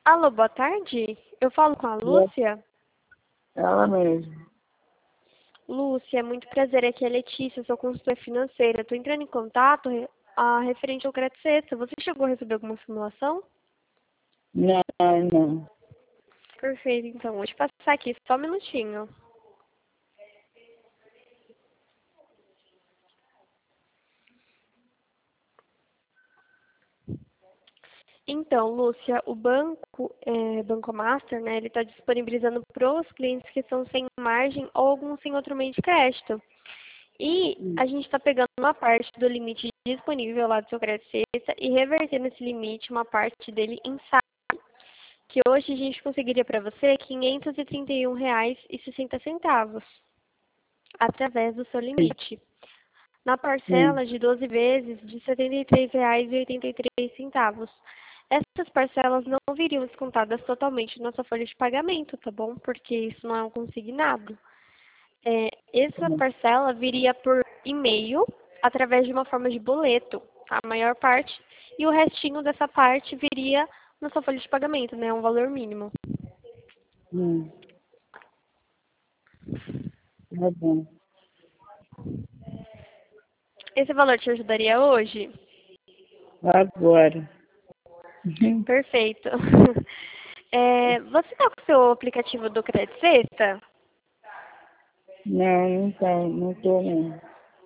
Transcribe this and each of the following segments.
Alô, boa tarde. Eu falo com a Lúcia. Ela mesmo. Lúcia, muito prazer. Aqui é a Letícia, sou consultora financeira. Estou entrando em contato referente ao crédito sexta. Você chegou a receber alguma simulação? Não. Perfeito, então. Vou te passar aqui, só um minutinho. Então, Lúcia, o Banco Master, né, ele está disponibilizando para os clientes que são sem margem ou alguns sem outro meio de crédito. E a gente está pegando uma parte do limite disponível lá do seu crédito sexta e revertendo esse limite, uma parte dele em saque, que hoje a gente conseguiria para você R$ 531,60 através do seu limite. Na parcela de 12 vezes de R$ 73,83. Essas parcelas não viriam descontadas totalmente na sua folha de pagamento, tá bom? Porque isso não é um consignado. Essa parcela viria por e-mail, através de uma forma de boleto, a maior parte, e o restinho dessa parte viria na sua folha de pagamento, né? Um valor mínimo. Tá bom. Esse valor te ajudaria hoje? Agora. Perfeito. Você está com o seu aplicativo do Crédito Sexta? Não tô não.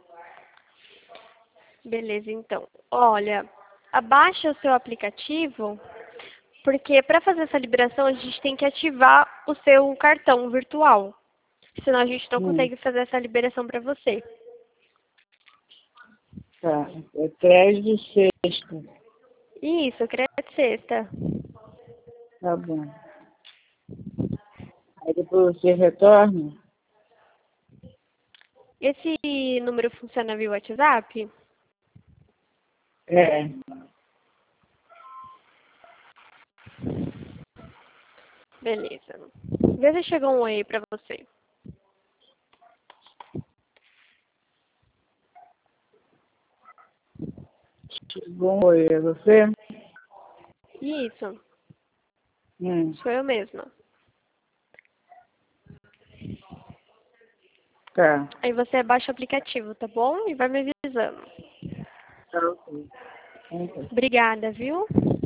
Beleza, então. Olha, abaixa o seu aplicativo, porque para fazer essa liberação a gente tem que ativar o seu cartão virtual. Senão a gente não consegue fazer essa liberação para você. Tá. É crédito sexta. Isso, Crédito Sexta. Tá bom. Aí depois você retorna? Esse número funciona via WhatsApp? É. Beleza. Vê se chegou um aí para você. Chegou um oi, é você? Isso, Hum. sou eu mesma. Tá. Aí você baixa o aplicativo, tá bom? E vai me avisando. Tá ok. Então. Obrigada, viu?